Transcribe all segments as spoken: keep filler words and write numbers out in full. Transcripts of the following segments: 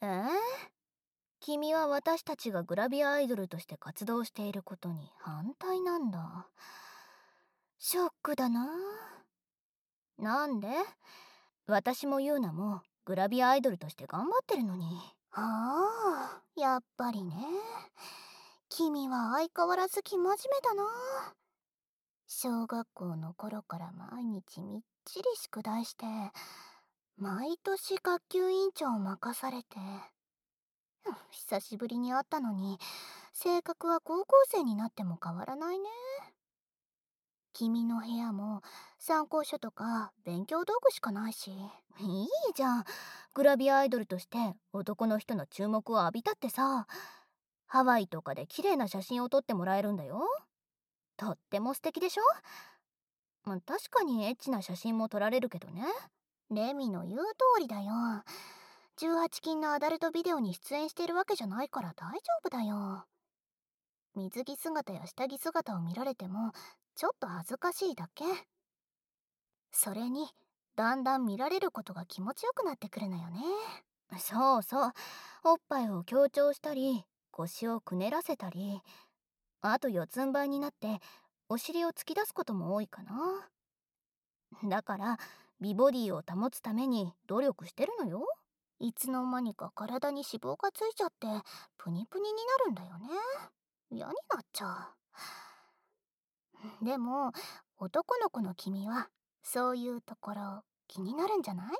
えー、君は私たちがグラビアアイドルとして活動していることに反対なんだ。ショックだな。なんで？私もユーナもグラビアアイドルとして頑張ってるのに。 ああ、やっぱりね。君は相変わらず生真面目だな。小学校の頃から毎日みっちり宿題して、毎年学級委員長を任されて、うん、久しぶりに会ったのに、性格は高校生になっても変わらないね。君の部屋も参考書とか勉強道具しかないし。 いいじゃん。グラビアアイドルとして男の人の注目を浴びたってさ、ハワイとかで綺麗な写真を撮ってもらえるんだよ。とっても素敵でしょ？まあ、確かにエッチな写真も撮られるけどね。 レミの言う通りだよ。じゅうはち禁のアダルトビデオに出演してるわけじゃないから大丈夫だよ。水着姿や下着姿を見られてもちょっと恥ずかしいだけ。それにだんだん見られることが気持ちよくなってくるのよね。 そうそう。おっぱいを強調したり、腰をくねらせたり、あと四つん這いになってお尻を突き出すことも多いかな。だから美ボディを保つために努力してるのよ。 いつの間にか体に脂肪がついちゃってプニプニになるんだよね。嫌になっちゃう。でも男の子の君はそういうところ気になるんじゃない？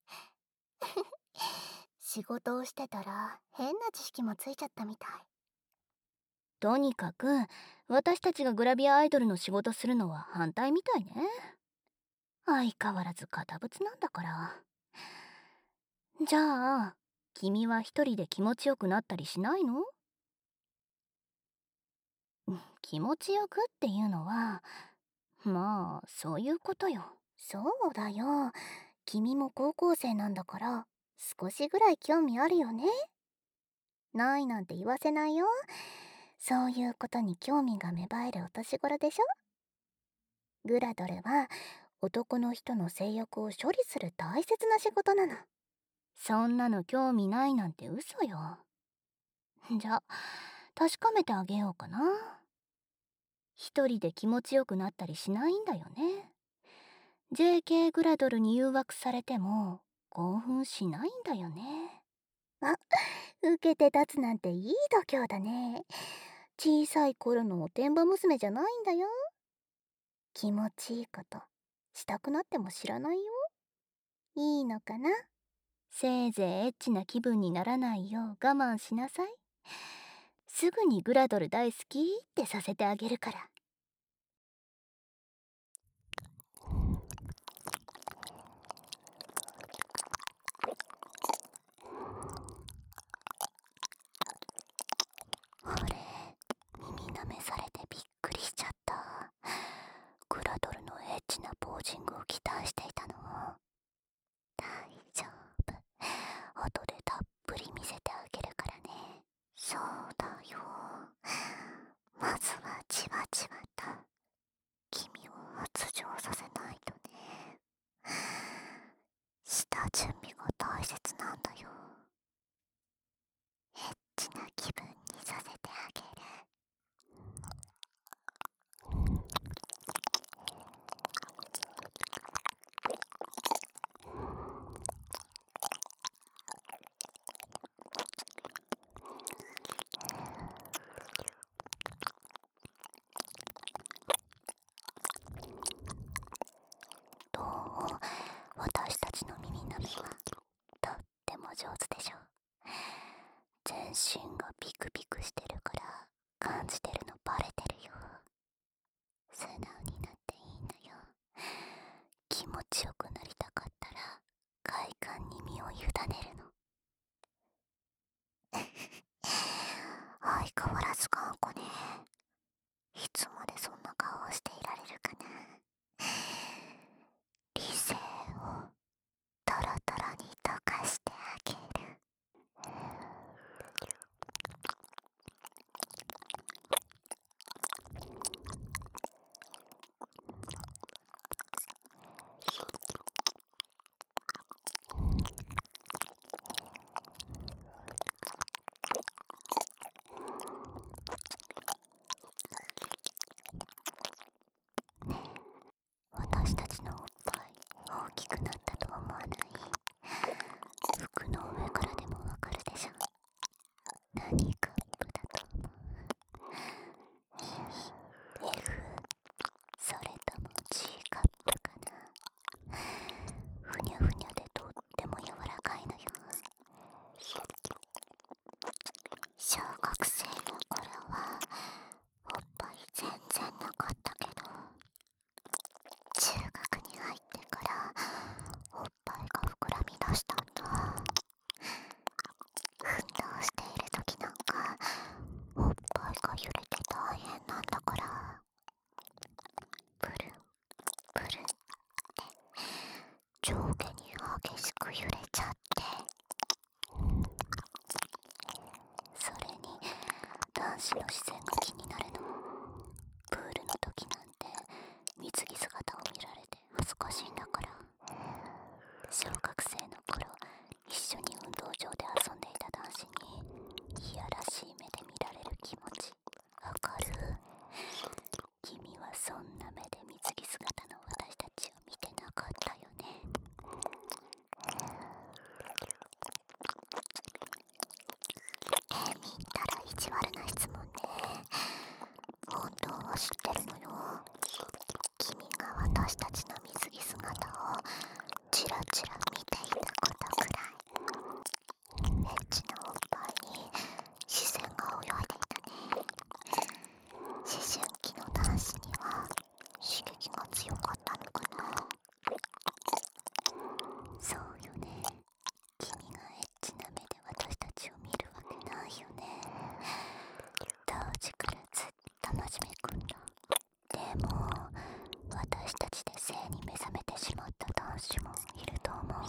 仕事をしてたら変な知識もついちゃったみたい。 とにかく私たちがグラビアアイドルの仕事するのは反対みたいね。相変わらず堅物なんだから。じゃあ君は一人で気持ちよくなったりしないの？気持ちよくっていうのは、まあそういうことよ。 そうだよ。君も高校生なんだから少しぐらい興味あるよね。ないなんて言わせないよ。そういうことに興味が芽生えるお年頃でしょ。グラドルは男の人の性欲を処理する大切な仕事なの。 そんなの興味ないなんて嘘よ。じゃあ確かめてあげようかな。一人で気持ちよくなったりしないんだよね。ジェーケー グラドルに誘惑されても興奮しないんだよね。 あ、受けて立つなんていい度胸だね。小さい頃のおてんば娘じゃないんだよ。気持ちいいことしたくなっても知らないよ。いいのかな？ せいぜいエッチな気分にならないよう我慢しなさい。すぐにグラドル大好きってさせてあげるから。 あれ、耳舐めされてびっくりしちゃった。グラドルのエッチなポージングを期待していたの。大丈夫。後でたっぷり見せてあげるからね。そうだよ。まずはじわじわと君を発情させないとね。下準備が大切なんだよ。エッチな気分にさせてあげる。どう？私たちの耳鳴りはとっても上手でしょ。全身がビクビクしてるから感じてるのバレてるよ。素直になっていいんだよ。気持ちよくなりたかったら快感に身を委ねるの。相変わらず頑固ね。いつまでそんな顔をしていられるかな。理性をトロトロに溶かしてあげる。 男子の視線が気になるの。プールの時なんて水着姿を見られて恥ずかしいんだから。小学生の頃一緒に運動場で遊んでいた男子にいやらしい目で見られる気持ちわかる？君はそんな目で水着姿の私たちを見てなかったよね。 えみったら意地悪な質問ね。本当は知ってるのよ。君が私たちの水着姿をチラチラ見ていたことくらい。エッチなおっぱいに視線が泳いでいたね。思春期の男子には刺激が強かったのかな。 そうよね。君がエッチな目で私たちを見るわけないよね。当時からずっと真面目くんだ。でも私たちで性に目覚めてしまった男子もいると思うな。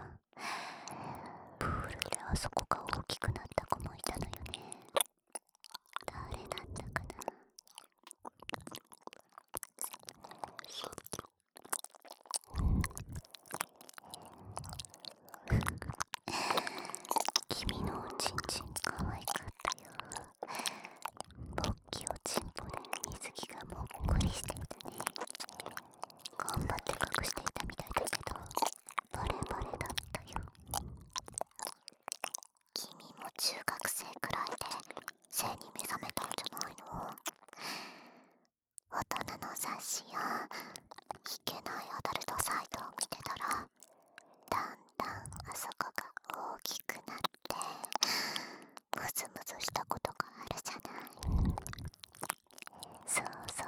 プールであそこが大きくなった子もいたのよね。誰だったかな。君のおちんちん可愛かったよ。勃起をチンポで水着がもっこりしていたね。頑張って隠していたみたいだけどバレバレだったよ。 君も中学生くらいで性に目覚めたんじゃないの？大人の雑誌やいけないアダルトサイトを見てたら、だんだんあそこが大きくなってムズムズしたことがあるじゃない。 そうそう、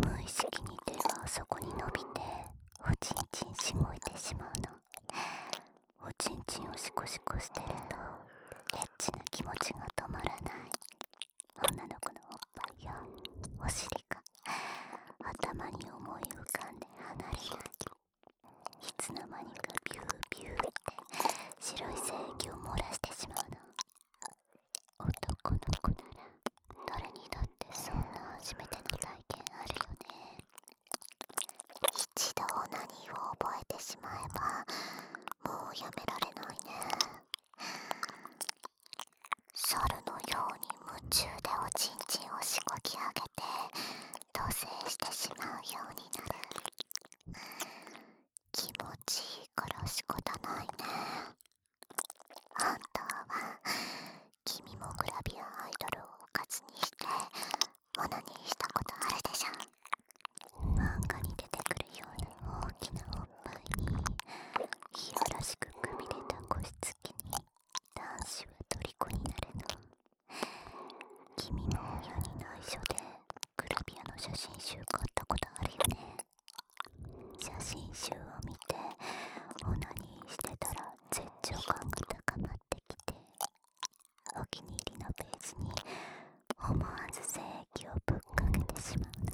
無意識に手があそこに伸びておちんちんしごいてしまうの。おちんちんをシコシコしてるとエッチな気持ちが止まらない。女の子のおっぱいやお尻が頭に思い浮かんで離れない。いつの間にかビュービューって白い精液を漏らしてしまうの。男の子なら誰にだってそんな初めての体験あるよね。 一度オナニーを覚えてしまえばもうやめられないね。猿のように夢中でおちんちんをしごき上げて土星してしまうようになる。気持ちいいから仕方ないね。本当は君もグラビアアイドルをおかずにしてオナニーしたことあるでしょ。 漫画に出てくるような大きなおっぱいにいやらしくくびれた個室機に男子は虜になるの。君も親に内緒でグラビアの写真集買ったことあるよね。写真集を見てオナニーしてたら絶頂感が高まってきて、お気に入りのページに思わず精液をぶっかけてしまうの。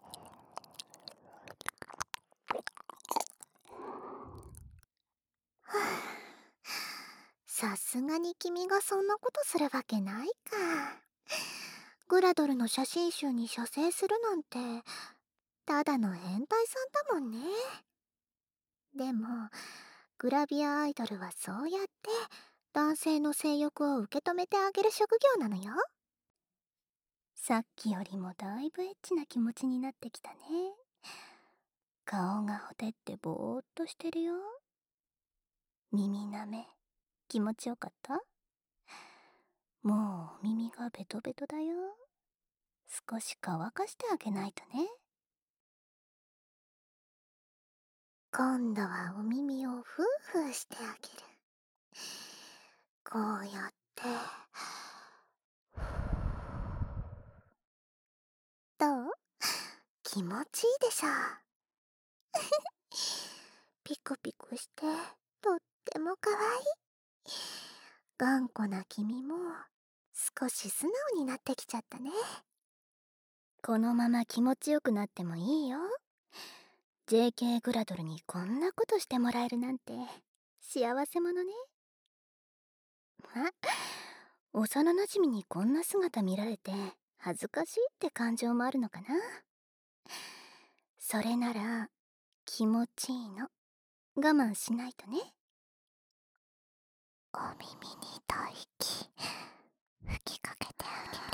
さすがに君がそんなことするわけないか。グラドルの写真集に写生するなんてただの変態さんだもんね。でもグラビアアイドルはそうやって男性の性欲を受け止めてあげる職業なのよ。 さっきよりもだいぶエッチな気持ちになってきたね。顔がほてってぼーっとしてるよ。耳なめ気持ちよかった？もう耳がベトベトだよ。少し乾かしてあげないとね。 今度はお耳をフーフーしてあげる。こうやってどう？気持ちいいでしょ。ピクピクしてとってもかわいい。頑固な君も少し素直になってきちゃったね。 このまま気持ちよくなってもいいよ。 ジェーケー グラドルにこんなことしてもらえるなんて幸せ者ね。ま、 幼なじみにこんな姿見られて恥ずかしいって感情もあるのかな。それなら気持ちいいの。我慢しないとね。 お耳に吐息吹きかけてあげる。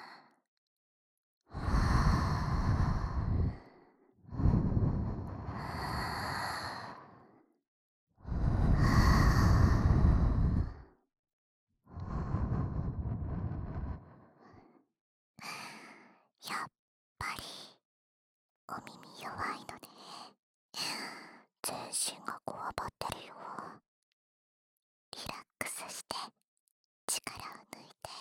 やっぱりお耳弱いのね。全身がこわばってるよ。リラックスして力を抜いて。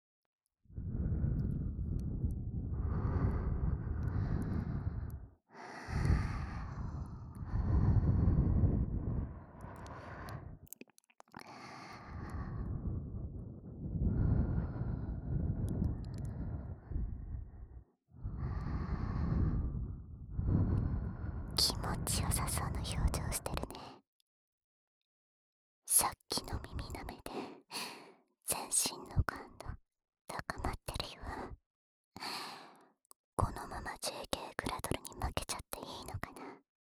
気持ちよさそうな表情してるね。さっきの耳舐めで全身の感度高まってるよ。このまま ジェーケー グラドルに負けちゃっていいのかな。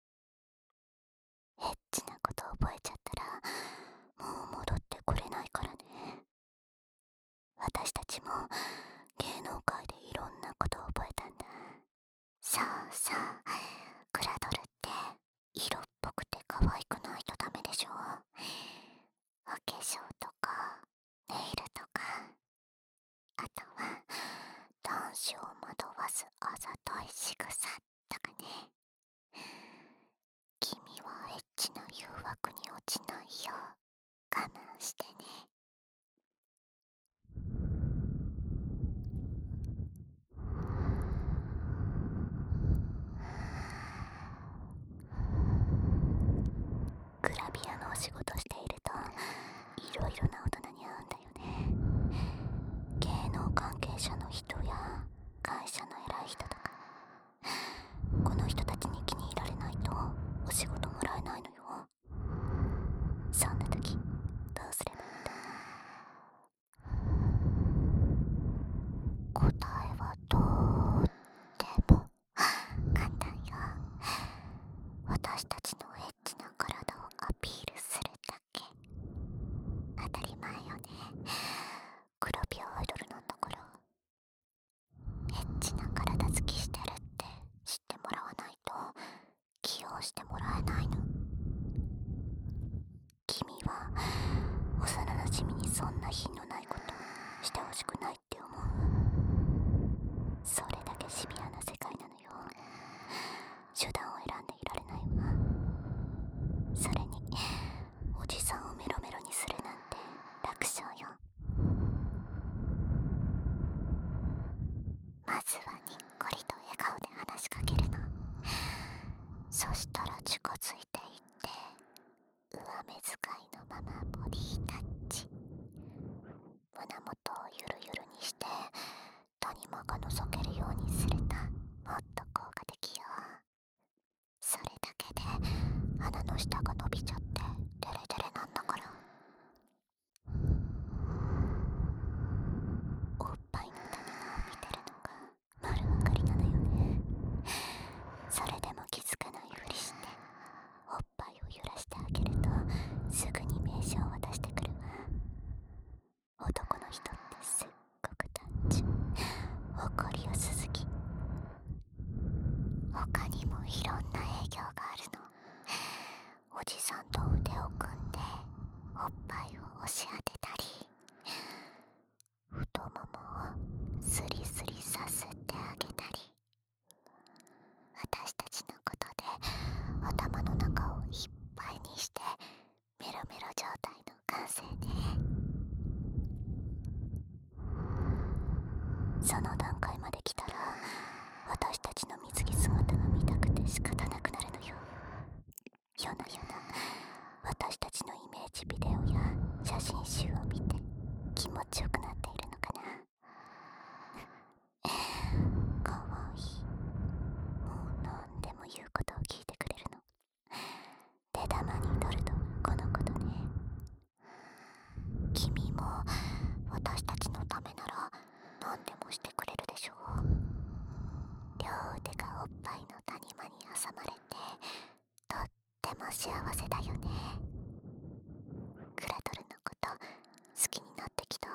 エッチなこと覚えちゃったらもう戻ってこれないからね。私たちも芸能界でいろんなことを覚えたんだ。さあさあ、グラドルって色っぽくて可愛くないとダメでしょ。お化粧とかネイルとか、あとは男子を惑わすあざとい仕草とかね。君はエッチな誘惑に落ちないよう我慢してね。グラビアのお仕事しているといろいろな大人に会うんだよね。芸能関係者の人や会社の偉い人とか。この人たちに気に入られないとお仕事もらえないのよ。そんな時どうすればいいんだ。答えはとっても簡単よ。私たちのエッチな体をアピールするだけ。当たり前よね。グラビアアイドルなんだから。エッチな体好きしてるって知ってもらわないと起用してもらえないの。君は幼なじみにそんな品のないことしてほしくないって思う。それだけシビアな世界なのよ。手段を選んでいられないわ。それにおじさんをメロメロにするなんて楽勝よ。まずはにっこりと笑顔で話しかけるの。そしたら近づいていって上目遣いのままボディタッチ。胸元をゆるゆるにして谷間が覗けるようにするともっと効果的よ。それだけで鼻の下が伸びちゃってデレデレなんだから。おっぱいの谷間を見てるのが丸分かりなのよね。それでも気づかないふりしておっぱいを揺らしてあげるとすぐに名刺を渡してくるわ。男の人ってすっごく単純、怒りやすすぎ。他にもいろんな営業があるの。おじさんと腕を組んでおっぱいを押し当てたり、太ももをスリスリさすってあげたり。私たちのことで頭の中をいっぱいにしてメロメロ状態の完成ね。その段階まで来たら私たちの水着姿が見たくて仕方なくなるのよ。夜な夜な私たちのイメージビデオや写真集を見て気持ちよくなっているのかな。かわいい。もう何でも言うことを聞いてくれるの。出玉に取るとこのことね。君も私た何でもしてくれるでしょ。両腕がおっぱいの谷間に挟まれてとっても幸せだよね。グラドルのこと好きになってきた。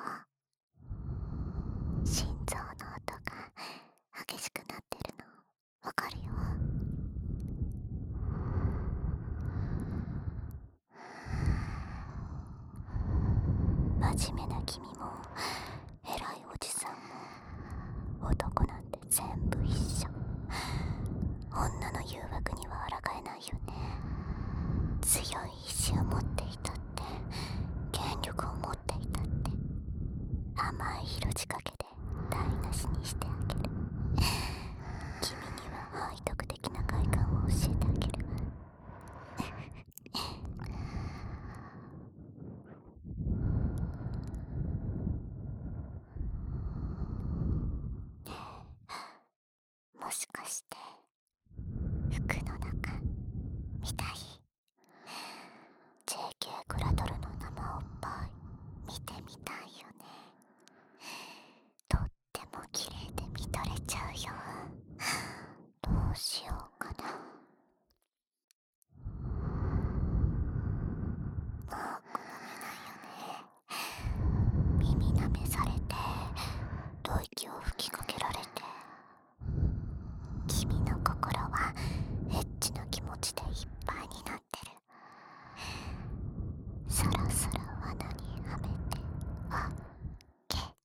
心臓の音が激しくなってるのわかるよ。真面目な君も偉いおじさんも男なんて全部一緒。女の誘惑には抗えないよね。強い意志を持っていたって権力を持っていたって甘い色仕掛けで台無しにしてあげる。君には背徳的な快感を教えてあげるわ。もしかして服の中見たい？ ジェーケー グラドルの生おっぱい見てみたいよね。とっても綺麗で見とれちゃうよ。どうしようかな。もう好めないよね。耳舐めされて吐息を吹きかけられて、君の心はエッチな気持ちでいっぱいになってる。そろそろ罠にはめてあげる。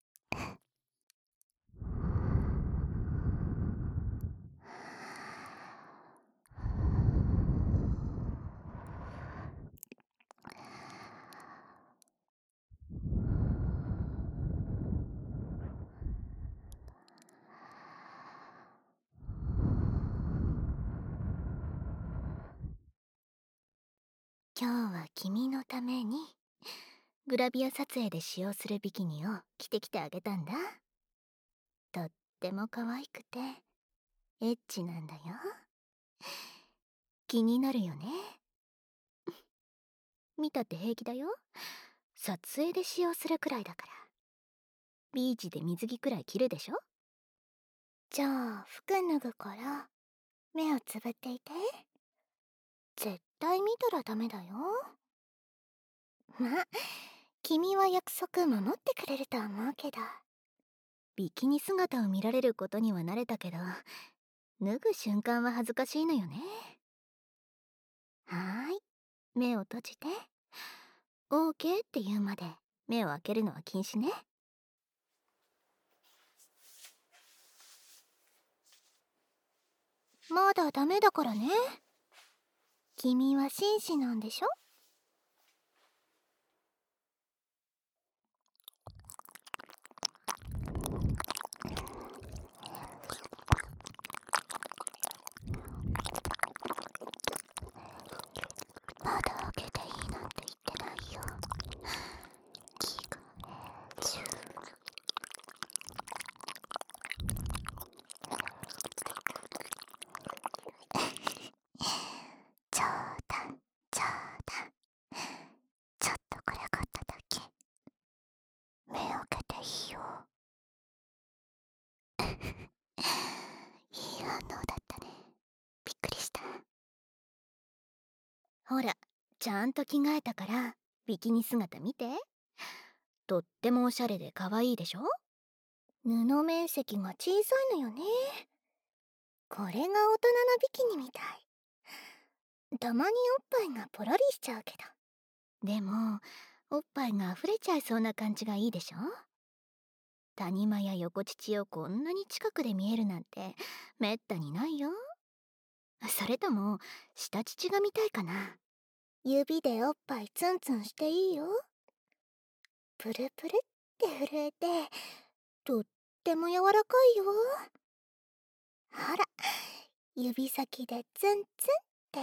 今日は君のためにグラビア撮影で使用するビキニを着てきてあげたんだ。とっても可愛くてエッチなんだよ。気になるよね。見たって平気だよ。撮影で使用するくらいだから。ビーチで水着くらい着るでしょ。じゃあ服脱ぐから目をつぶっていて。絶対見たらダメだよ。ま、君は約束守ってくれると思うけど。ビキニ姿を見られることには慣れたけど、脱ぐ瞬間は恥ずかしいのよね。はーい、目を閉じて。オーケーって言うまで目を開けるのは禁止ね。まだダメだからね。君は紳士なんでしょ。まだ開けていいなんて言ってないよ。気がチュー。冗談冗談。ちょっと暗かっただけ。目開けていいよ。いい反応だったね。びっくりした。ほら、ちゃんと着替えたからビキニ姿見て。とってもおしゃれで可愛いでしょ。布面積が小さいのよね。これが大人のビキニみたい。たまにおっぱいがポロリしちゃうけど、でもおっぱいが溢れちゃいそうな感じがいいでしょ。谷間や横乳をこんなに近くで見えるなんてめったにないよ。それとも下乳が見たいかな。指でおっぱいツンツンしていいよ。プルプルって震えてとっても柔らかいよ。ほら、指先でツンツンって。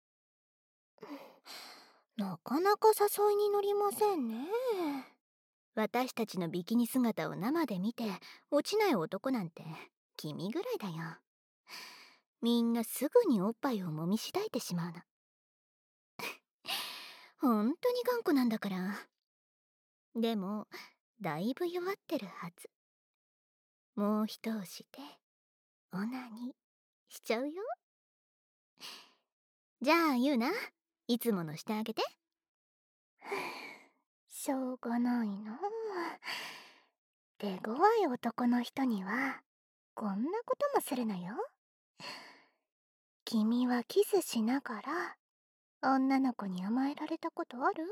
なかなか誘いに乗りませんね。私たちのビキニ姿を生で見て落ちない男なんて君ぐらいだよ。みんなすぐにおっぱいを揉みしだいてしまうの。本当に頑固なんだから。でもだいぶ弱ってるはず。 もう一押しでオナニーしちゃうよ。じゃあユウナ、いつものしてあげて。しょうがないな。手強い男の人にはこんなこともするのよ。君はキスしながら女の子に甘えられたことある？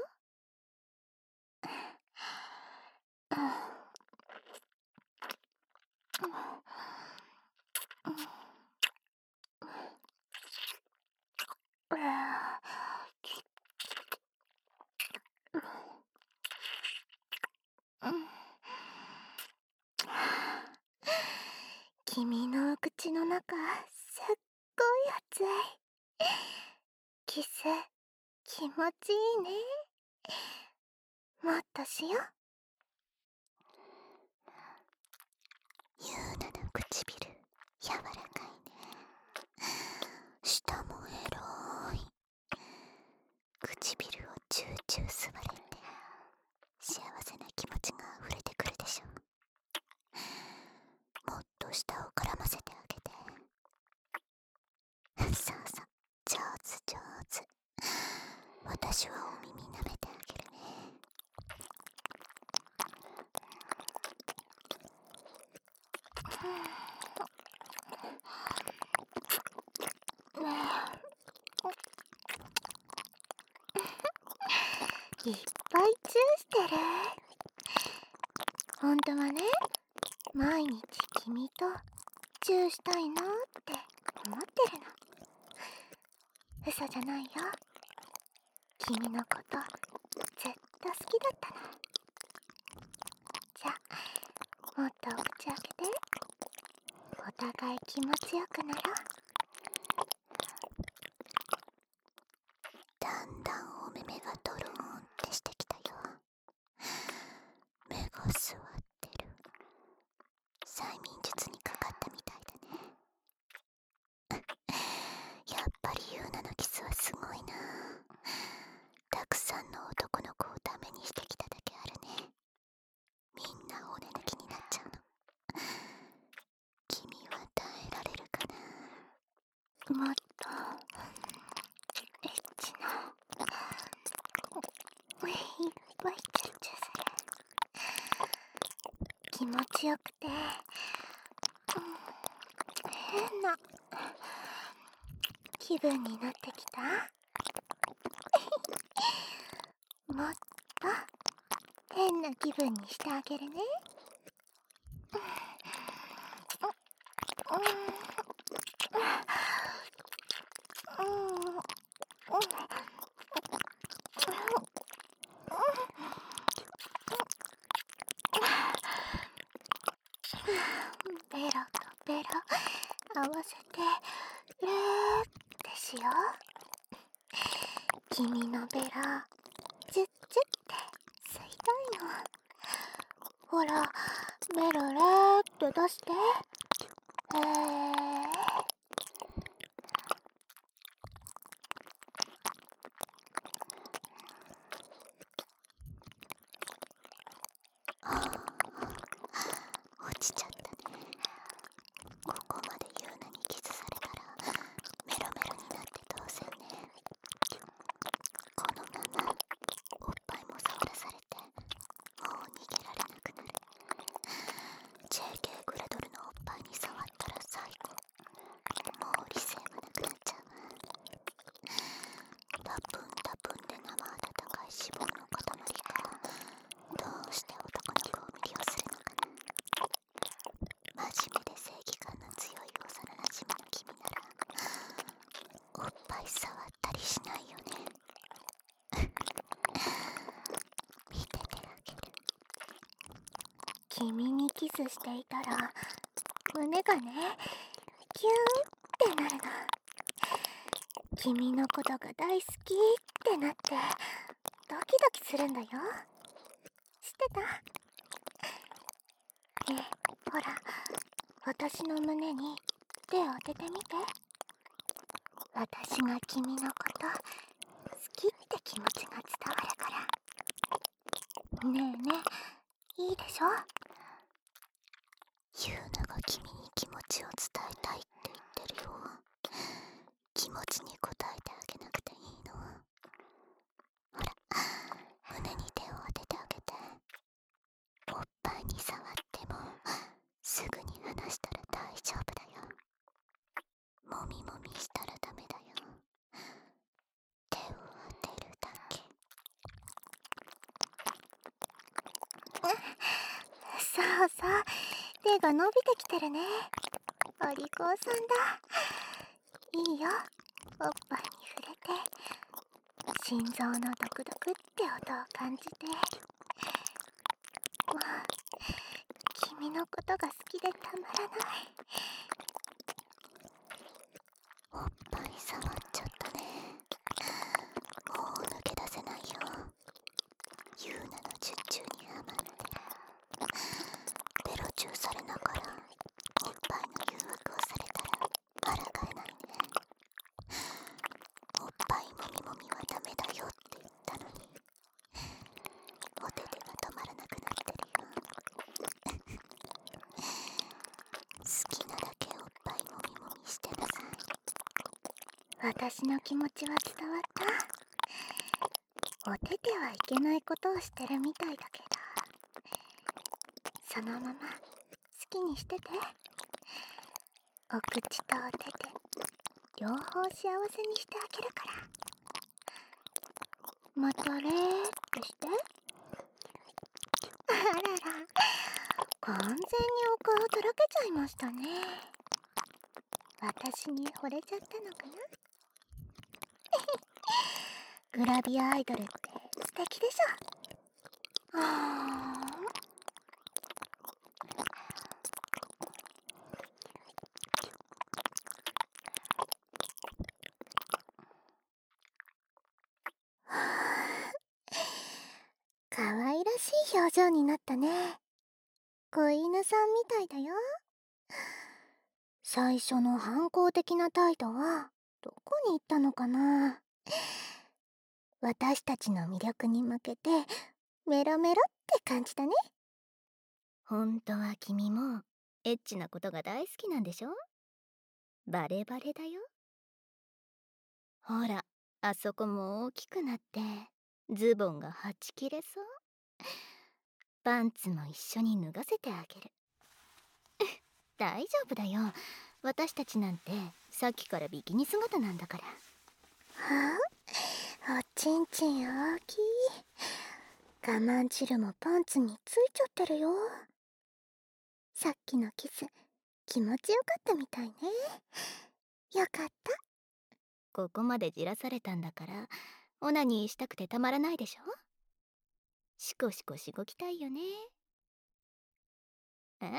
君のお口の中すっごい熱い。キス気持ちいいね。もっとしよう。ユウナの唇柔らかいね。舌もエロい。唇をチューチュー吸われて幸せな気持ちが溢れてくるでしょ。もっと舌を絡ませてあげて。そうそう、上手上手。私はお耳舐めてあげるね。いっぱいチューしてる。本当はね、毎日君とチューしたいなって思ってるの。嘘じゃないよ。君のことずっと好きだったの。じゃあ、もっとお口開けて。お互い気持ちよくなろう。だんだんお目目がドローンってしてきたよ。目が座ってる。催眠術にかかったみたいだね。やっぱりユウナのキスはすごいな。たくさんの男の子をダメにしてきただけあるね。みんな骨抜きになっちゃうの。君は耐えられるかな。もっとエッチな。いっぱいチューチューする。気持ちよくて、うん、変な気分になってきた。もっと変な気分にしてあげるね。ベロとベロ合わせてルーってしよう。君のベロチュッチュって吸いたいの。ほら、ベロレーって出して。へー。落ちちゃったね。ここまでユウナにキスされたらメロメロになって当然ね。このままおっぱいも触らされてもう逃げられなくなる。 ジェーケー グラドルのおっぱいに触ったら最後、もう理性がなくなっちゃうわ。タプンタプンで生温かい脂肪の塊がどうして男の子を魅了するのかな。真面目で正義感の強い幼なじみの君ならおっぱい触ったりしないよね。見ててあげる。君にキスしていたら胸がね、キューってなるの。君のことが大好きってなってドキドキするんだよ。知ってた？ねえ、ほら、私の胸に手を当ててみて。私が君のこと好きって気持ちが伝わるから。ねえねえ、いいでしょ？ユウナちを伝えたいって言ってるよ。気持ちに応えてあげなくていいの。ほら、胸に手を当ててあげて。おっぱいに触ってもすぐに離したら大丈夫だよ。もみもみしたらダメだよ。手を当てるだけ。そうそう、手が伸びてきてるね。お利口さんだ。いいよ、おっぱいに触れて心臓のドクドクって音を感じて。もう君のことが好きでたまらない。おっぱい触っちゃったね。もう抜け出せないよ。ユーナの術中にはまってベロチューされながらおっぱいの誘惑をされたら抗えないね。おっぱいもみもみはダメだよって言ったのに、お手手が止まらなくなってるよ。好きなだけおっぱいもみもみしてなさい。私の気持ちは伝わった。お手手はいけないことをしてるみたいだけど、そのまま好きにしてて。お口とお手手両方幸せにしてあげるから。またれーってして。あらら、完全にお顔とろけちゃいましたね。私に惚れちゃったのかな。グラビアアイドルって素敵でしょ。あーかわいらしい表情になったね。子犬さんみたいだよ。最初の反抗的な態度はどこに行ったのかな。私たちの魅力に負けてメロメロって感じだね。本当は君もエッチなことが大好きなんでしょ。バレバレだよ。ほら、あそこも大きくなってズボンがはち切れそう。パンツも一緒に脱がせてあげる。大丈夫だよ、私たちなんてさっきからビキニ姿なんだから。はあ、おちんちん大きい。我慢汁もパンツについちゃってるよ。さっきのキス気持ちよかったみたいね。よかった。ここまでじらされたんだからオナニーしたくてたまらないでしょ。シコシコしごきたいよね。え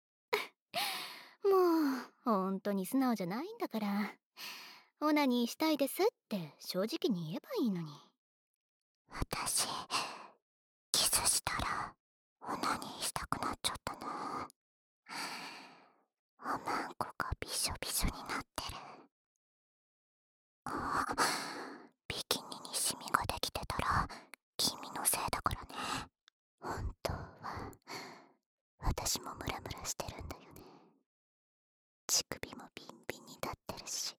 もう本当に素直じゃないんだから、オナニーしたいですって正直に言えばいいのに。私キスしたらオナニーしたくなっちゃったな。おまんこがびしょびしょになってる。あ、ビキニにシミができてたら君のせいだからね。本当は私もムラムラしてるんだよね。乳首もビンビンに立ってるし。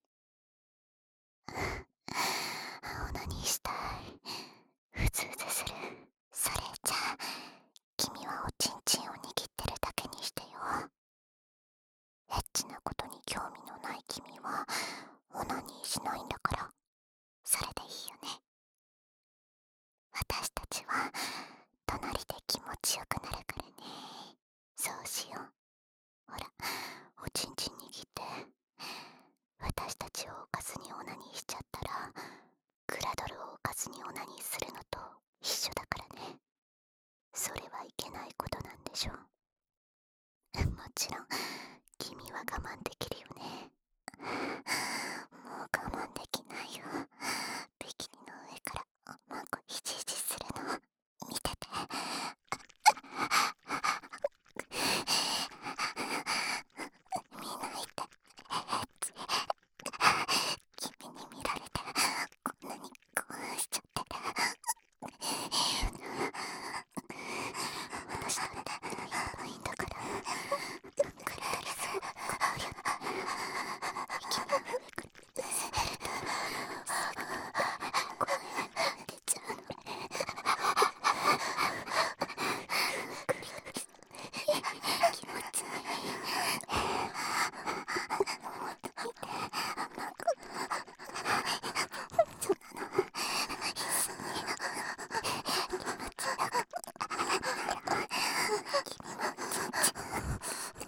オナニーしたい。うずうずする。それじゃあ君はおちんちんを握ってるだけにしてよ。エッチなことに興味のない君はオナニーしないんだから、それでいいよね。私たちは隣で気持ちよくなるからね。そうしよう。ほら、おちんちん握って。私たちをおかずにオナニーしちゃったらグラドルをおかずにオナニーするのと一緒だからね。それはいけないことなんでしょ。もちろん君は我慢できるよね。もう我慢できないよ。ビキニの上からおまんこひじひじするの見てて。見ないで。君に見られてこんなに興奮しちゃってる。私だってやばいんだから。クラリス、この指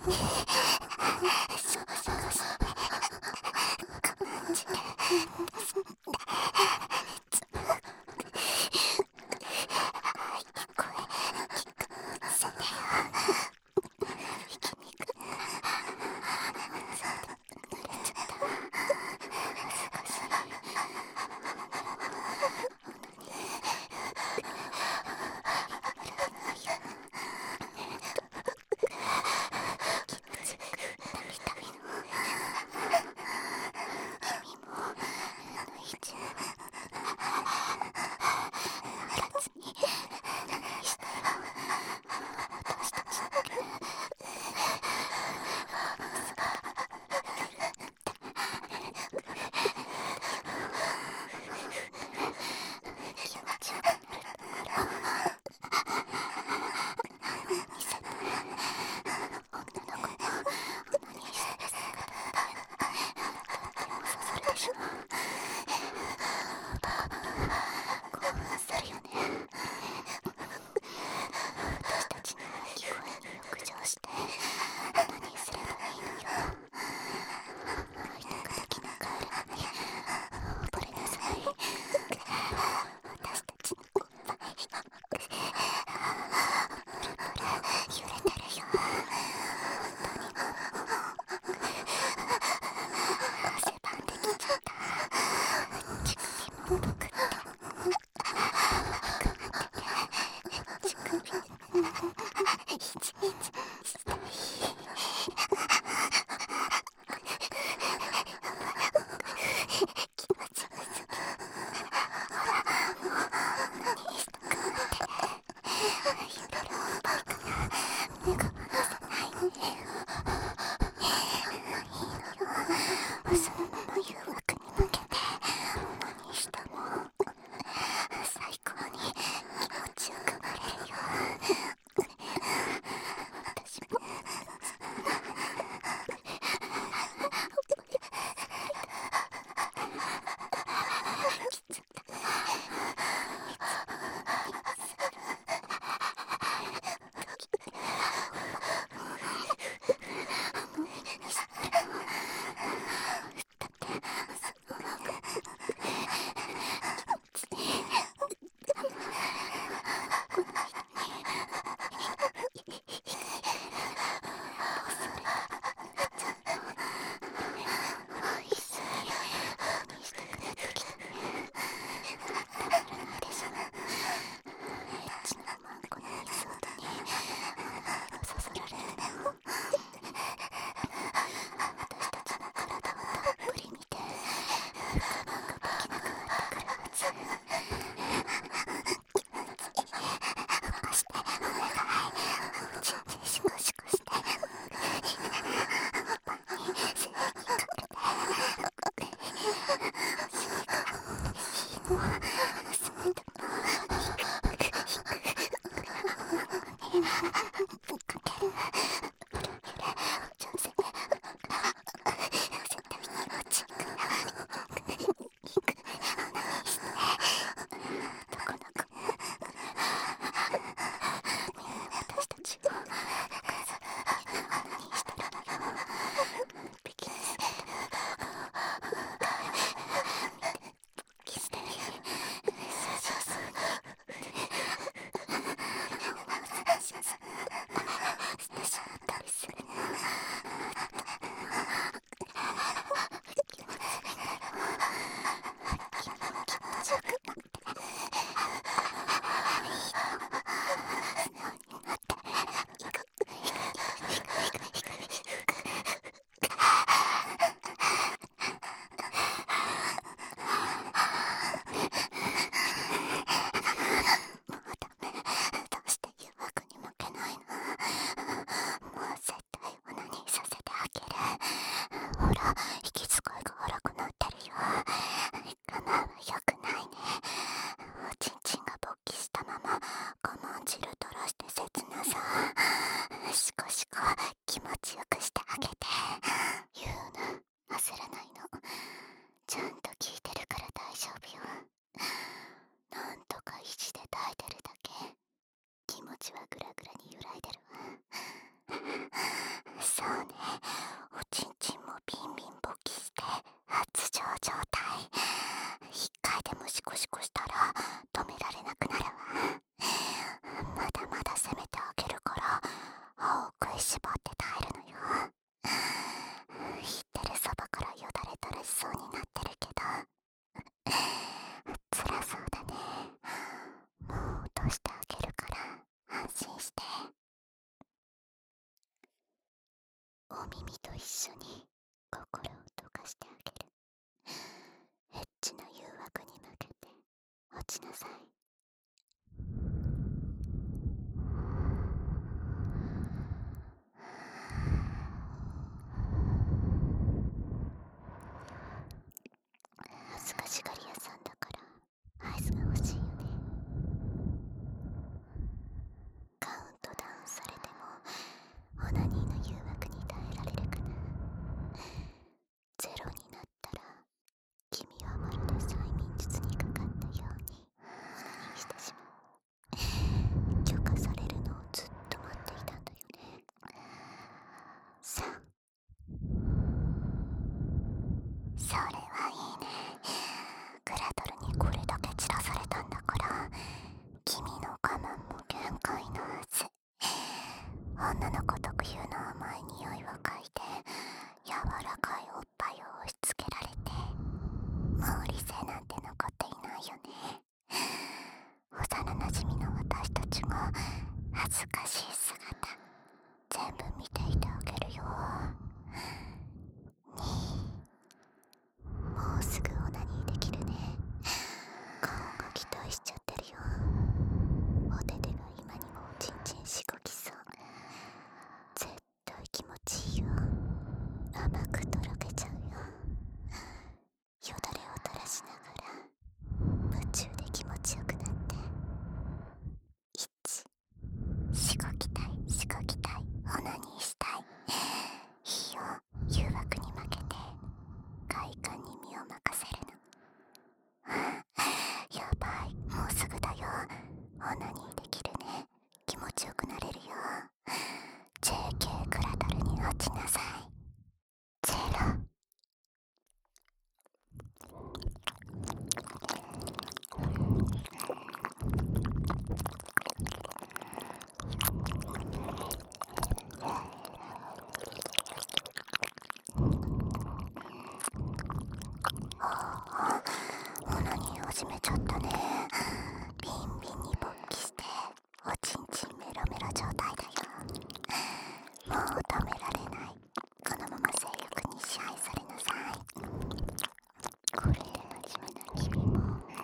シコシコして感じで声聞くせでひき肉そうだ濡れちゃった少し気持ちよくたびたびの君も抜いちゃうあらずに何したら私たちの気持ちよくなるところ見せて女の子の何してる姿ってとっても刺さるでしょ。興奮するよね。私たちの聞こえに浴場して何すればいいのよ。会いたくできな帰るのに溺れなさい。私たちのおっぱいプルプル揺れてるよ。汗ばんできちゃった。乳首もぷくっと乳首いちいちしたい。気持ちよすぎ。ほらもう何したくなって揺れるおっぱいから目が離せないね。いいのよ。そのまま誘惑に負けて何したも最高に気持ちよくなれるよ。私もきちゃった。気持ちはグラグラに揺らいでるわ。 そうね、おちんちんもビンビン勃起して発情状態。一回でもシコシコしたら止められなくなるわ。まだまだ攻めてあげるから歯を食いしばって耐えるのよ。引いてるそばからよだれ垂らしそうになってるけど辛そうだね。もう落としてあげるから安心して。お耳と一緒に心を溶かしてあげる。エッチな誘惑に負けて落ちなさい。恥ずかしがり屋さんだから合図が欲しいよね。カウントダウンされてもオナニーの誘惑に耐えられるかな。ゼロになったら君はまるで催眠術にかかったようにオナニーしてしまう。許可されるのをずっと待っていたんだよね。さん、それはいいね。グラドルにこれだけ散らされたんだから君の我慢も限界のはず。女の子特有の甘い匂いを嗅いで柔らかいおっぱいを押し付けられて、もう理性なんて残っていないよね。幼なじみの私たちが恥ずかしい姿全部見ていてあげるよ。に、もうすぐオナニーできるね。顔が期待しちゃってるよ。お手手が今にもおちんちんしごきそう。絶対気持ちいいよ。甘くとろけちゃうよ。よだれを垂らしながら夢中で気持ちよくなって、いち、しごきたいしごきたいオナニーしたい。いいよ、誘惑に負けて快感に身を任せるの。やばい、もうすぐだよ。オナニーできるね。気持ちよくなれるよ。 ジェーケー グラドルに落ちなさい。ゼロ。オナニー始めちゃったね。ビンビンに勃起しておちんちんメロメロ状態だよ。もう止められない。このまま性欲に支配されなさい。これで真面目な君も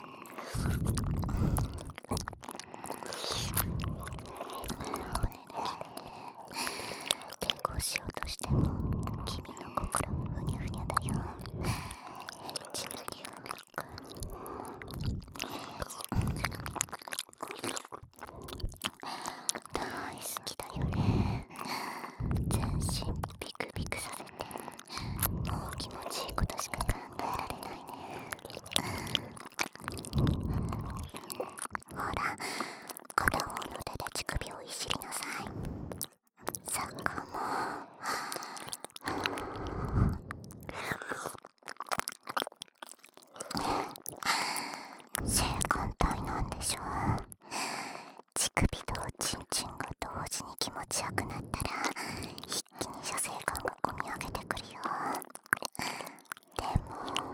骨抜きで抵抗しようとしても君の心ふにゃふにゃだよ。エッチな誘惑大好きだよね。全身ビクビクさせて、もう気持ちいいことしか考えられないね。ほら、片方の手で乳首をいじりなさい。そこも性感帯なんでしょ。乳首とおちんちんが同時に気持ちよくなったら一気に射精感がこみ上げてくるよ。でも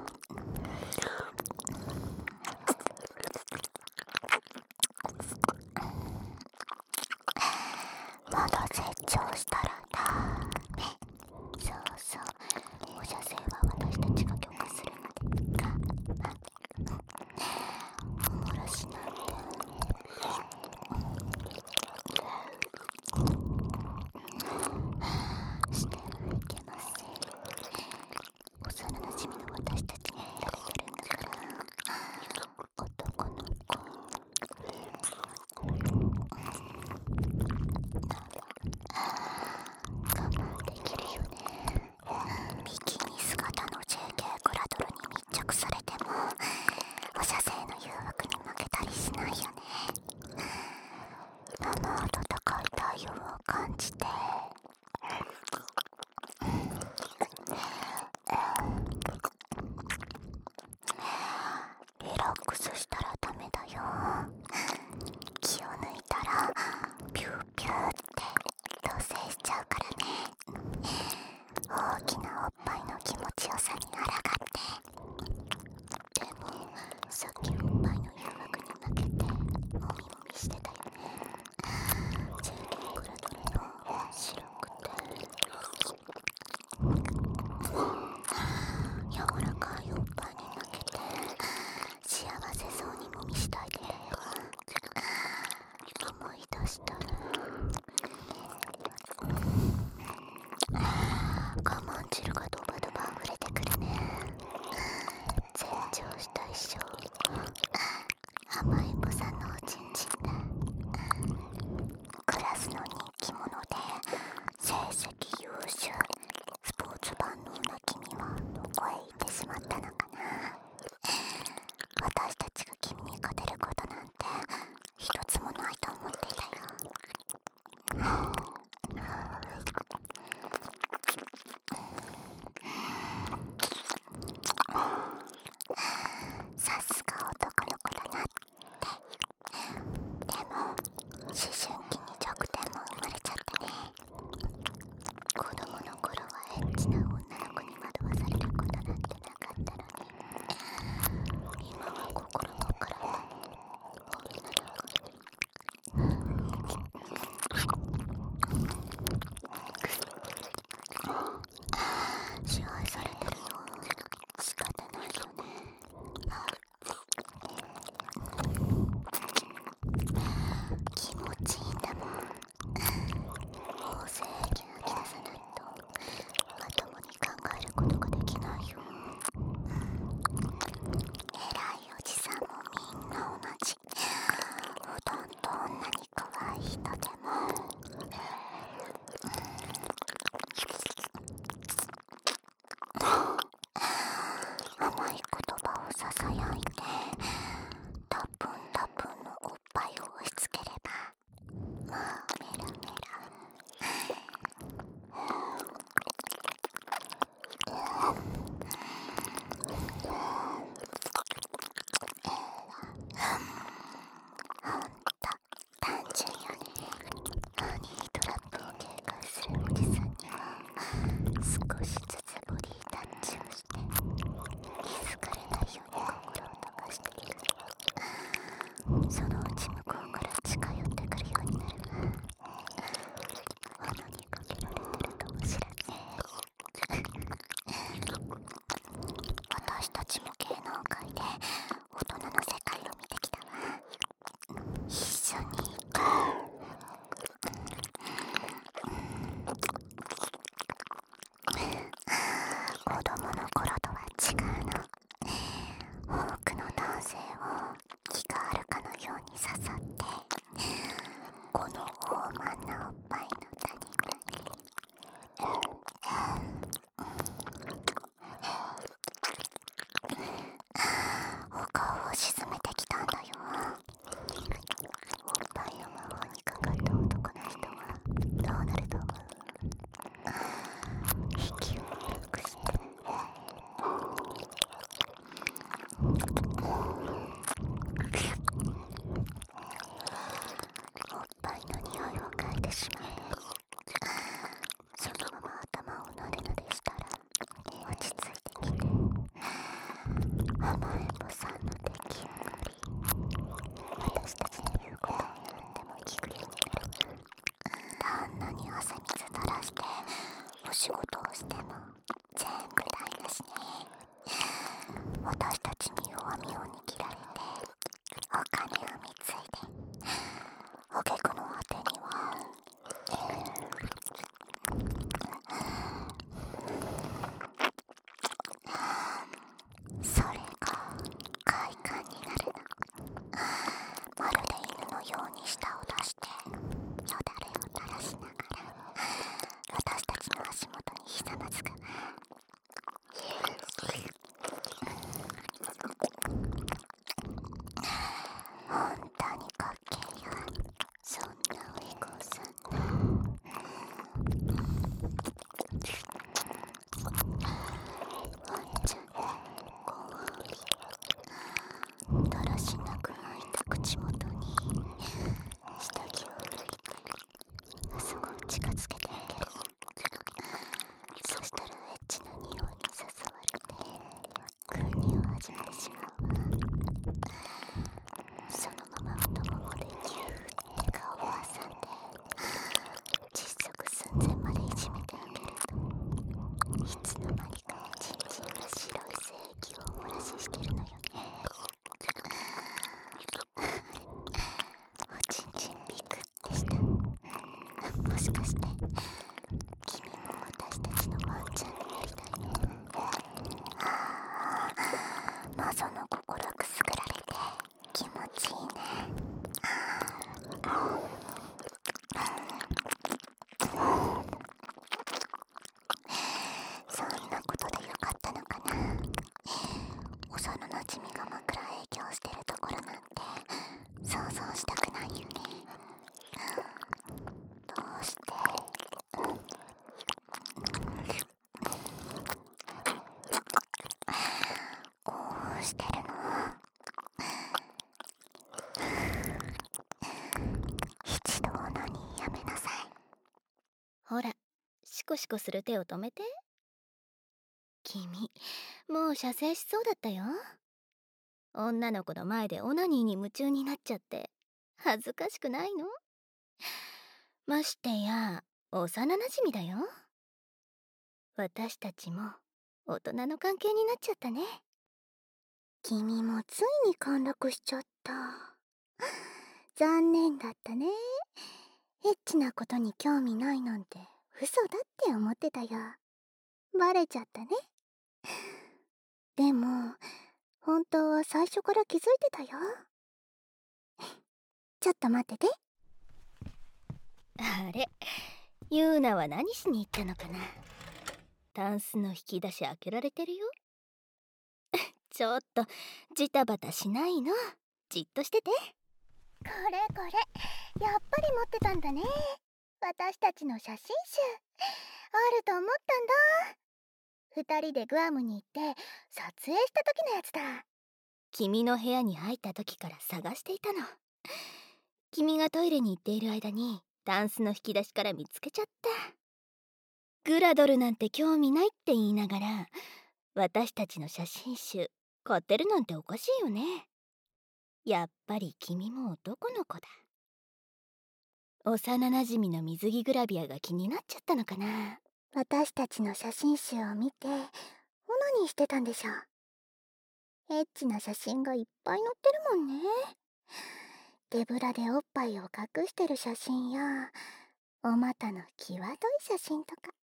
まだ成長したらダメ。そうそう、お射精は私たちが許可するまで我慢。おもらしなんてしてはいけません。幼なじみの私たちにやられてるんだから。男の子ならい体温を感じて、リラックスしたらダメだよ。気を抜いたらピューピューって同棲しちゃうからね。大きなおっぱいの気持ちよさに抗って。でもさっきおっぱいの誘惑に負けてもみもみしてたよね。ジェイケーグラドルの白くて柔らかいおっぱいに負けて幸せそうにもみしたいで思い出したら我慢汁がドバドバ溢れてくるね。成長した一生甘えん坊さんのおちんちんだ。クラスの人気者で成績優秀、スポーツ万能な君はどこへ行ってしまったのかな。私たちが君に勝てることなんて一つもないと思っていたよ。さすが男の子だなって。でも思春期に弱点も生まれちゃってね。子供の頃はエッチな女の子に惑わされることなんてなかったのに、今は心も体も女の子。支配されてるよ。仕方ないよね。気持ちいいんだもん。大勢気が気出さないとまともに考えることができないよ。偉いおじさんもみんな同じ。ほとんど女に可愛い人でも甘い言葉をささやいてタプンタプンのおっぱいを押し付ければまあメラメラ。ほんと単純よね。ハニートラップを警戒するおじさんには少しずつボディタッチをして気づかれないように心を溶かしている。そのうち向こうから近寄ってくるようになるわ。罠にかけられてるかもしれねえ。私たちも芸能界で大人の世界を見てきたわ。一緒に行こう。子供の頃とは違うの。多くの男性を気があるかのように刺さってこの傲慢なおっぱいの谷ぐらいお顔を沈めてきたんだよ。おっぱいの魔法にかかった男の人はどうなると思う？息を深くしておっぱいの匂いを嗅いでしまう。そのまま頭をなでなでしたら落ち着いてきて甘えん坊さんの出来上がり。私たちの言うことを何でも聞くようになる。旦那に汗水垂らしてお仕事をしても全部台無しね。私たちに弱みを握られてお金を貢いで挙句の果てにはしかして君も私たちのワンちゃんになりたいね。はあ、謎の心くすぐられて気持ちいいね。そんなことでよかったのかな。幼なじみが枕営業してるところなんて想像したくないよね。どうしてこうしてるの。一度オナニーやめなさい。 ほら、シコシコする手を止めて。君、もう射精しそうだったよ。女の子の前でオナニーに夢中になっちゃって恥ずかしくないの？ましてや幼なじみだよ。私たちも大人の関係になっちゃったね。 君もついに陥落しちゃった。残念だったね。エッチなことに興味ないなんて嘘だって思ってたよ。バレちゃったね。でも本当は最初から気づいてたよ。ちょっと待ってて。 あれ、ユーナは何しに行ったのかな。タンスの引き出し開けられてるよ。ちょっとジタバタしないの。じっとしてて。 これこれ、やっぱり持ってたんだね。私たちの写真集あると思ったんだ。二人でグアムに行って撮影した時のやつだ。 君の部屋に入った時から探していたの。君がトイレに行っている間にタンスの引き出しから見つけちゃった。グラドルなんて興味ないって言いながら私たちの写真集買ってるなんておかしいよね。やっぱり君も男の子だ。幼なじみの水着グラビアが気になっちゃったのかな。 私たちの写真集を見てオナニーしてたんでしょ。エッチな写真がいっぱい載ってるもんね。手ぶらでおっぱいを隠してる写真やお股の際どい写真とか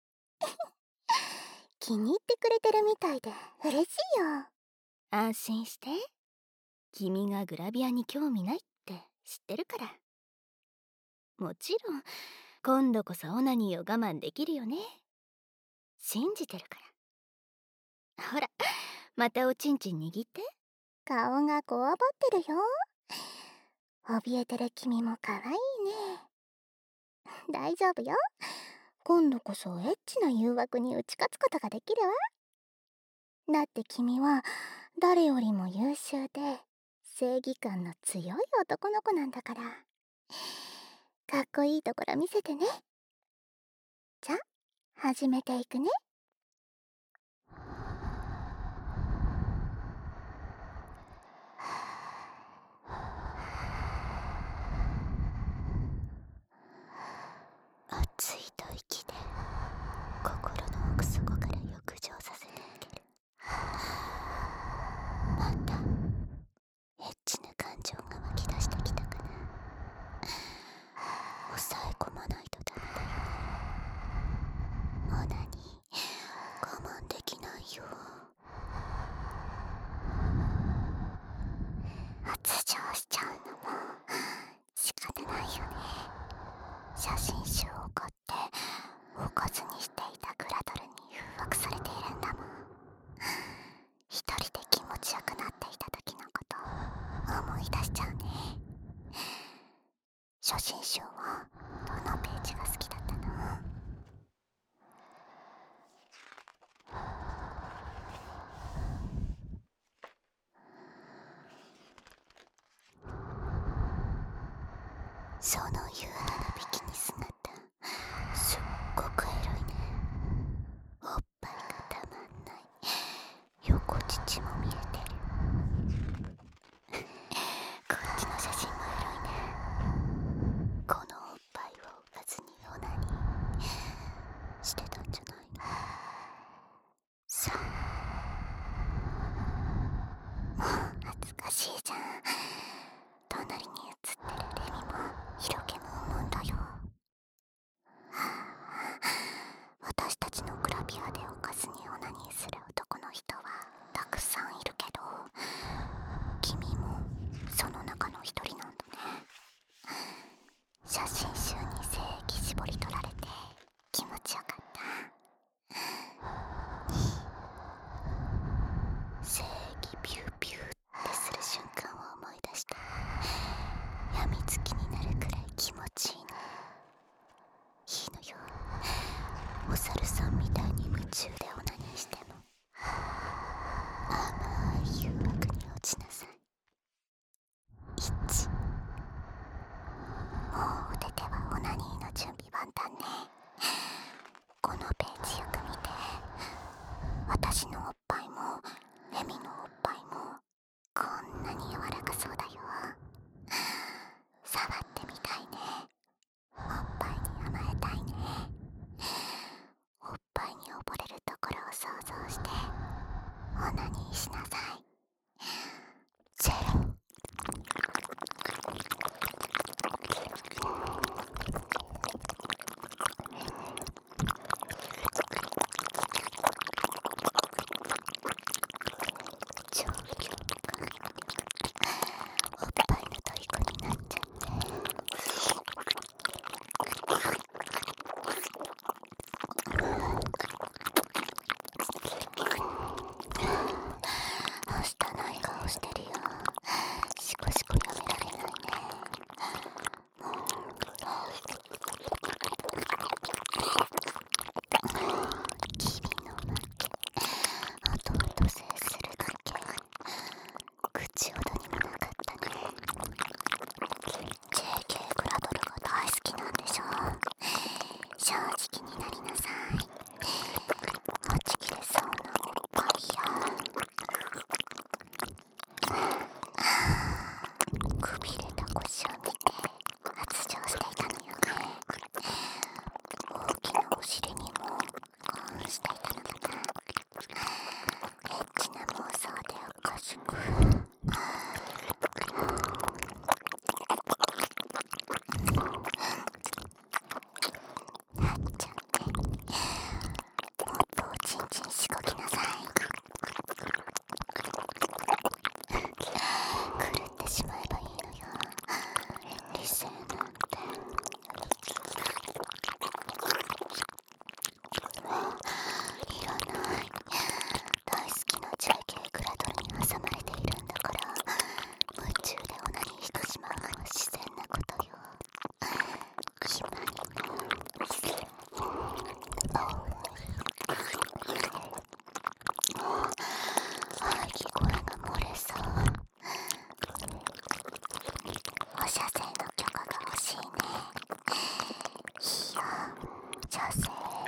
気に入ってくれてるみたいで嬉しいよ。 安心して。君がグラビアに興味ないって知ってるから。もちろん今度こそオナニーを我慢できるよね。信じてるから。ほら、またおちんちん握って。 顔がこわばってるよ。怯えてる君も可愛いね。大丈夫よ。今度こそエッチな誘惑に打ち勝つことができるわ。だって君は誰よりも優秀で正義感の強い男の子なんだから。かっこいいところ見せてね。じゃ、始めていくね。熱い吐息で心の奥底から浴場させてあげる。またエッチな感情が湧き出してきたかな。抑え込まないとダメだよね。オナニー我慢できないよ。発情しちゃうのも仕方ないよね。写真集を買っておかずにしていたグラドルに誘惑されているんだもん。一人で気持ちよくなっていた時のこと思い出しちゃうね。写真集はどのページが好きだったの？その優雅なビキニ姿すっごくエロいね。おっぱいがたまんない。横乳も見えてる。こっちの写真もエロいね。このおっぱいをおかずにオナニーしてたんじゃないの？さあ、もう恥ずかしいじゃん。隣に写ってるレミも色気も思うんだよ。 お猿さんみたいに夢中でオナニーしても甘い誘惑に落ちなさい。いち、もう腕手はオナニーの準備万端ね。このページよく見て。私のおっぱいもレミのおっぱいもこんなに柔らかそうだよ。触ってみたいね。おっぱいに甘えたいね。おっぱいに溺れるところを想像してオナニーしなさい。ゼロ。状況がおっぱいの虜になっちゃってはしたない顔してるよ。シコシコやめられないね。君の負け。あとうと制するだけ。口ほどにもなかったね。ジェーケー グラドルが大好きなんでしょ。正直になりなさい。はち切れそうなおっぱいやくびれた腰を見て発情していたのよね。大きなお尻にも興奮していたのかな。エッチな妄想でおかしくなっちゃってもっとおちんちんしごきなさい。狂ってしまえばいいのよ。理性なんていらない。大好きな ジェーケー グラドルに挟まれているんだから夢中でオナニーしてしまうのは自然なことよ。決まり喘ぎ声が漏れそう。お射精の許可が欲しいね。いいよ、射精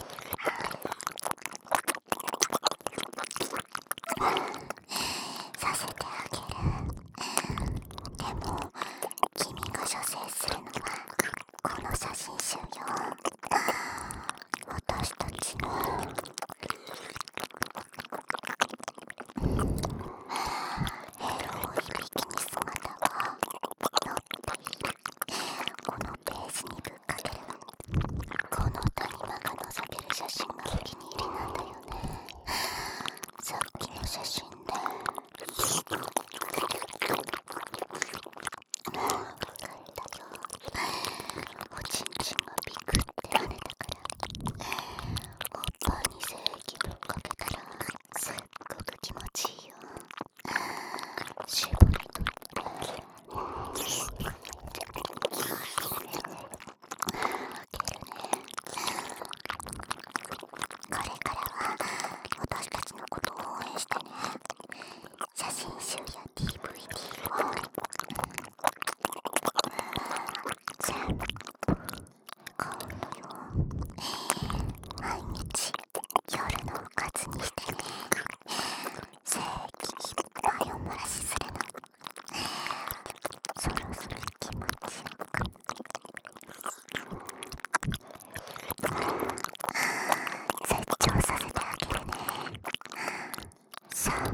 させてあげる。でも君が射精するのはこの写真集よ。私たちのエロいビキニ姿が載っている。このページにぶっかける。この谷間が覗ける写真がお気に入りなんだよね。さっきの写真で疲れたよ。おちんちんがビクって跳ねたからおっぱいに精液ぶっかけたらすっごく気持ちいいよ。絞り取って開けるね。これからは私たちのことを応援してね。写真集や ディーブイディー を全部買うのよ。毎日夜のおかずにしてね。精液いっぱいお漏らしするの。そろそろ気持ちよく絶頂させてあげるね。さあ、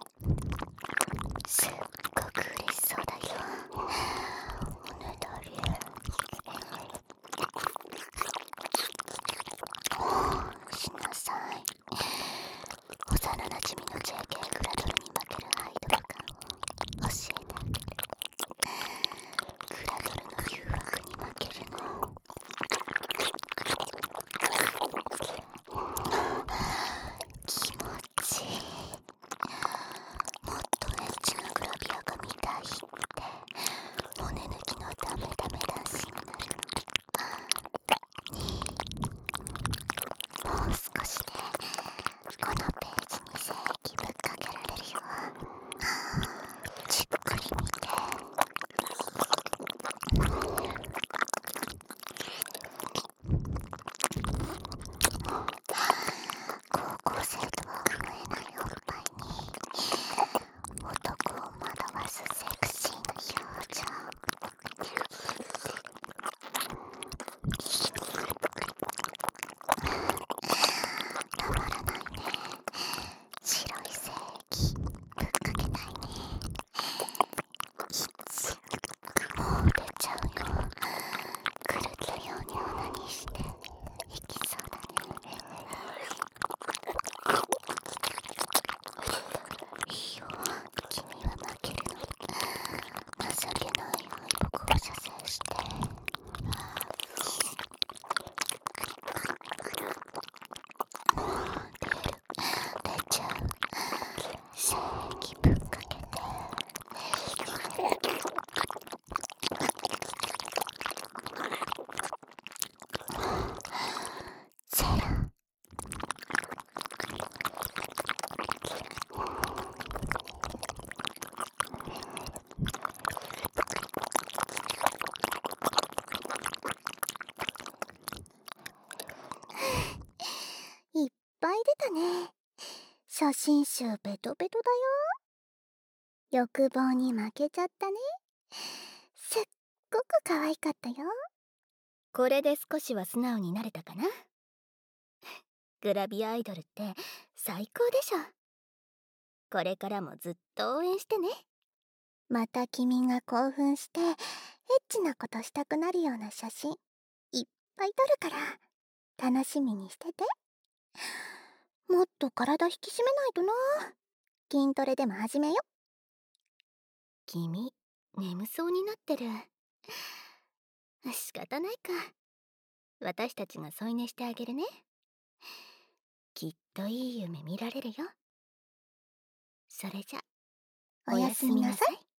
すっごく嬉しそうだよ。おねだりしなさい。 写真集ベトベトだよ。欲望に負けちゃったね。すっごく可愛かったよ。 これで少しは素直になれたかな。グラビアアイドルって最高でしょ。これからもずっと応援してね。 また君が興奮してエッチなことしたくなるような写真いっぱい撮るから楽しみにしてて。もっと体引き締めないとな。筋トレでも始めよ。 君、眠そうになってる。仕方ないか。私たちが添い寝してあげるね。きっといい夢見られるよ。それじゃ、 おやすみなさい。